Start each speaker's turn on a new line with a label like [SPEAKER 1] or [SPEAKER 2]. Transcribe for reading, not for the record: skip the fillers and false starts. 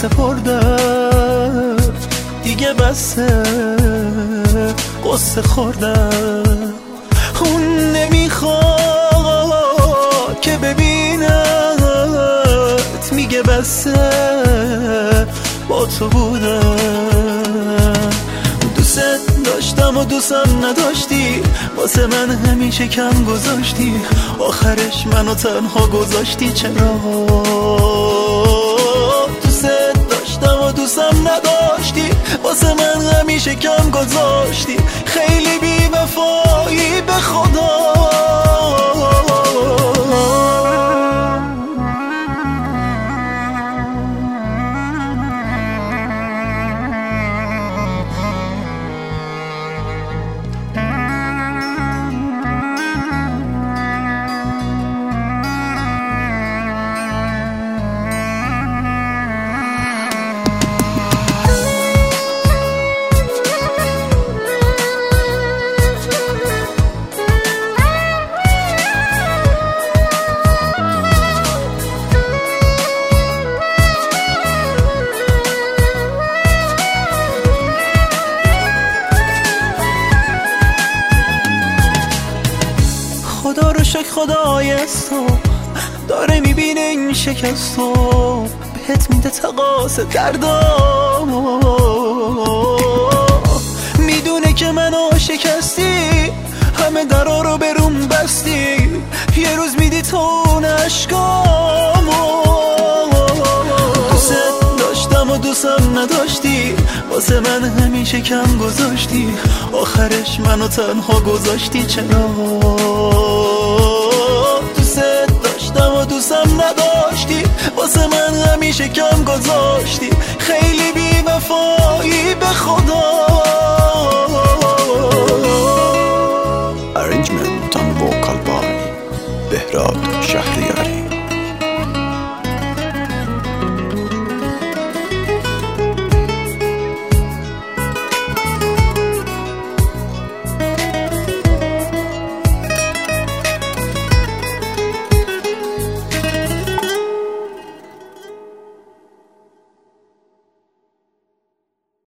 [SPEAKER 1] سپردم، دیگه بسه قصه خوردم. اون نمیخواد که ببینت، میگه بسه با تو بودم. دوست داشتم و دوستم نداشتی، واسه من همیشه کم گذاشتی، آخرش منو تنها گذاشتی. چرا؟ دوست داشتم و دوستم نداشتی، واسه من همیشه کم گذاشتی. خیلی بی وفایی به خدا. خدا رو شکر خدای تو داره میبینه این شکستو، بهت میده تقاس دردامو. میدونه که منو شکستی، همه درا رو بروم بستی، یه روز میدی تو اون عشقامو. دوست داشتم و دوستم نداشتی، واسه من همیشه کم گذاشتی، آخرش منو تنها گذاشتی. چرا؟ دوست داشتم و دوستم نداشتی، واسه من همیشه کم گذاشتی. خیلی بی وفایی به خدا.
[SPEAKER 2] Arrangement on vocal by Behrad